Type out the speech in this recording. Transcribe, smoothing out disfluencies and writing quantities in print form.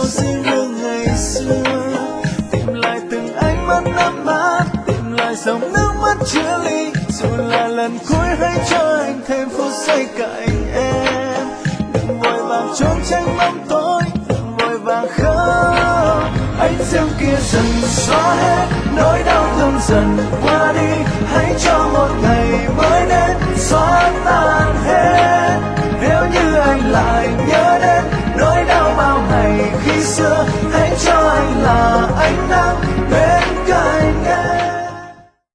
gì như ngày xưa, tìm lại từng ánh mắt ấm áp, tìm lại dòng nước mắt chia ly, dù là lần cuối hãy cho anh thêm phút giây cạnh em. Đừng vội vàng trốn tránh bóng tối, đừng vội vàng khóc, ánh dương kia dần xóa hết nỗi đau thương dần qua đi, hãy cho một ngày mới đến xóa tan hết.